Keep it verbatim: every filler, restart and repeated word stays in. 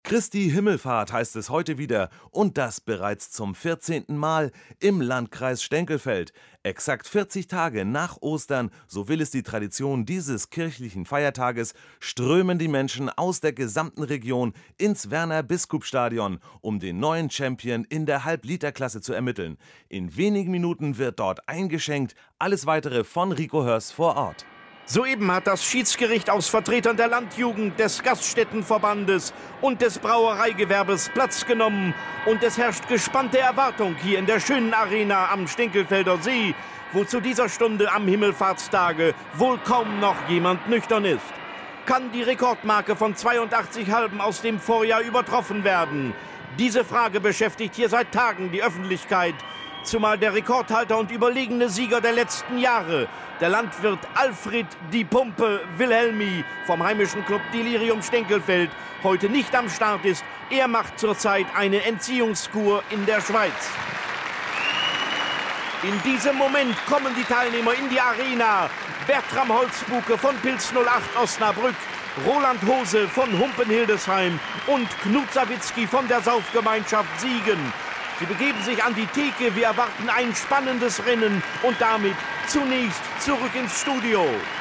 Christi Himmelfahrt heißt es heute wieder und das bereits zum vierzehnten Mal im Landkreis Stenkelfeld. Exakt vierzig Tage nach Ostern, so will es die Tradition dieses kirchlichen Feiertages, strömen die Menschen aus der gesamten Region ins Werner-Biskup-Stadion, um den neuen Champion in der Halbliterklasse zu ermitteln. In wenigen Minuten wird dort eingeschenkt. Alles Weitere von Rico Hörs vor Ort. Soeben hat das Schiedsgericht aus Vertretern der Landjugend, des Gaststättenverbandes und des Brauereigewerbes Platz genommen. Und es herrscht gespannte Erwartung hier in der schönen Arena am Stinkelfelder See, wo zu dieser Stunde am Himmelfahrtstage wohl kaum noch jemand nüchtern ist. Kann die Rekordmarke von zweiundachtzig Halben aus dem Vorjahr übertroffen werden? Diese Frage beschäftigt hier seit Tagen die Öffentlichkeit. Zumal der Rekordhalter und überlegene Sieger der letzten Jahre, der Landwirt Alfred Die Pumpe Wilhelmi vom heimischen Club Delirium Stenkelfeld, heute nicht am Start ist. Er macht zurzeit eine Entziehungskur in der Schweiz. In diesem Moment kommen die Teilnehmer in die Arena. Bertram Holzbuke von Pils null acht Osnabrück, Roland Hose von Humpen Hildesheim und Knut Sawicki von der Saufgemeinschaft Siegen. Sie begeben sich an die Theke, wir erwarten ein spannendes Rennen und damit zunächst zurück ins Studio.